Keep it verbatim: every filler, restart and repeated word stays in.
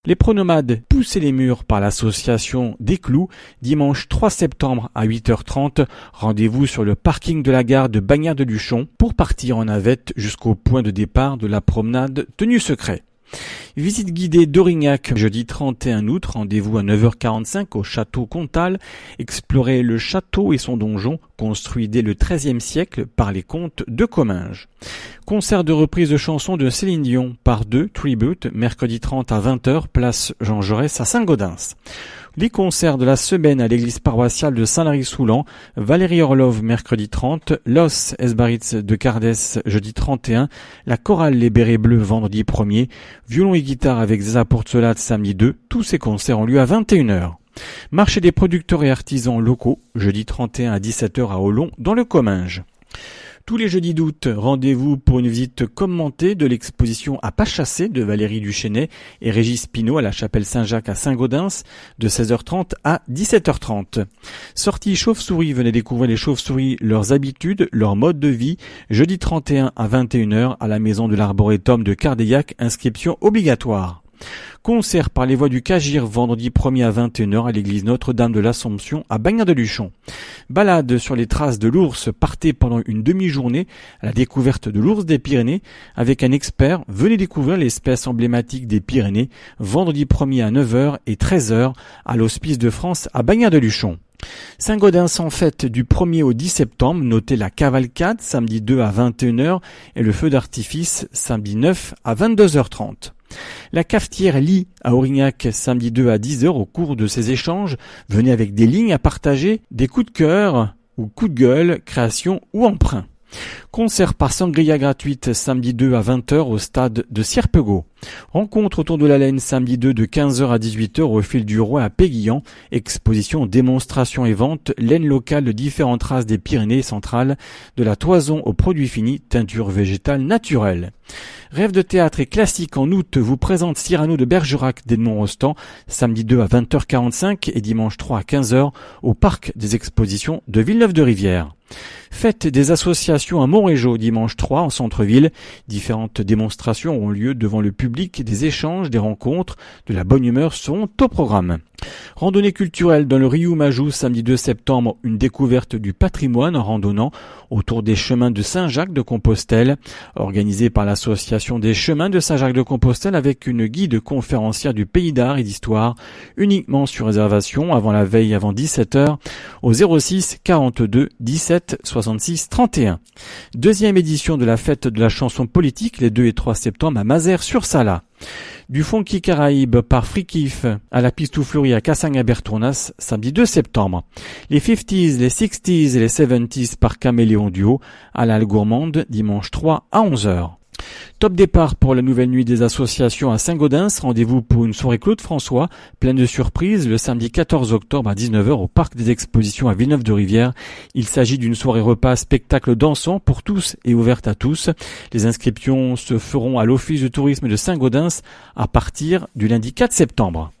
Les pronomades poussés les murs par l'association des Clous, dimanche trois septembre à huit heures trente, rendez-vous sur le parking de la gare de Bagnères-de-Luchon pour partir en navette jusqu'au point de départ de la promenade Tenue Secret. Visite guidée d'Aurignac, jeudi trente et un août, rendez-vous à neuf heures quarante-cinq au château Comtal. Explorez le château et son donjon, construit dès le treizième siècle par les comtes de Comminges. Concert de reprise de chansons de Céline Dion, par deux, Tribute, mercredi trente à vingt heures, place Jean Jaurès à Saint-Gaudens. Les concerts de la semaine à l'église paroissiale de Saint-Lary-Soulan, Valérie Orlov mercredi trente, Los Esbaritz de Cardès jeudi trente et un, la chorale Les Bérets Bleus vendredi premier, violon et guitare avec Zéza Portzelade samedi deux, tous ces concerts ont lieu à vingt et une heures. Marché des producteurs et artisans locaux, jeudi trente et un à dix-sept heures à Olon dans le Comminges. Tous les jeudis d'août, rendez-vous pour une visite commentée de l'exposition à pas chassé de Valérie Duchesnay et Régis Pinault à la chapelle Saint-Jacques à Saint-Gaudens de seize heures trente à dix-sept heures trente. Sortie chauve-souris, venez découvrir les chauves-souris, leurs habitudes, leur mode de vie, jeudi trente et un à vingt et une heures à la maison de l'Arboretum de Cardeillac, inscription obligatoire. Concert par les voix du Cagir vendredi premier à vingt et une heures à l'église Notre-Dame de l'Assomption à Bagnères-de-Luchon. Balade sur les traces de l'ours, partez pendant une demi-journée à la découverte de l'ours des Pyrénées avec un expert. Venez découvrir l'espèce emblématique des Pyrénées vendredi premier à neuf heures et treize heures à l'Hospice de France à Bagnères-de-Luchon. Saint-Gaudens en fête du premier au dix septembre, notez la cavalcade samedi deux à vingt et une heures et le feu d'artifice samedi neuf à vingt-deux heures trente. La cafetière lit à Aurignac samedi deux à dix heures au cours de ces échanges. Venez avec des lignes à partager, des coups de cœur ou coups de gueule, création ou emprunt. Concert par sangria gratuite samedi deux à vingt heures au stade de Sierpego. Rencontre autour de la laine samedi deux de quinze heures à dix-huit heures au fil du Roi à Péguillan. Exposition, démonstration et vente, laine locale de différentes races des Pyrénées centrales, de la toison aux produits finis, teinture végétale naturelle. Rêve de théâtre et classique en août vous présente Cyrano de Bergerac d'Edmond Rostand, samedi deux à vingt heures quarante-cinq et dimanche trois à quinze heures au parc des expositions de Villeneuve-de-Rivière. Fête des associations à Montrégeau dimanche trois en centre-ville. Différentes démonstrations auront lieu devant le public, des échanges, des rencontres, de la bonne humeur seront au programme. Randonnée culturelle dans le Riou Majou samedi deux septembre, une découverte du patrimoine en randonnant autour des chemins de Saint-Jacques de Compostelle, organisée par l'association des chemins de Saint-Jacques de Compostelle avec une guide conférencière du pays d'art et d'histoire, uniquement sur réservation avant la veille avant dix-sept heures au zéro six quarante-deux dix-sept soixante-six trente et un. Deuxième édition de la fête de la chanson politique les deux et trois septembre à Mazères-sur-Sala. Du Funky Caraïbe par Frikif à la Pistouflerie à Cassagne-à-Bertournas, samedi deux septembre. Les cinquantaines, les soixantaines et les soixante-dix par Caméléon Duo à la Halle Gourmande, dimanche trois à onze heures. Top départ pour la nouvelle nuit des associations à Saint-Gaudens. Rendez-vous pour une soirée Claude François, pleine de surprises, le samedi quatorze octobre à dix-neuf heures au parc des expositions à Villeneuve-de-Rivière. Il s'agit d'une soirée repas spectacle dansant pour tous et ouverte à tous. Les inscriptions se feront à l'Office de tourisme de Saint-Gaudens à partir du lundi quatre septembre.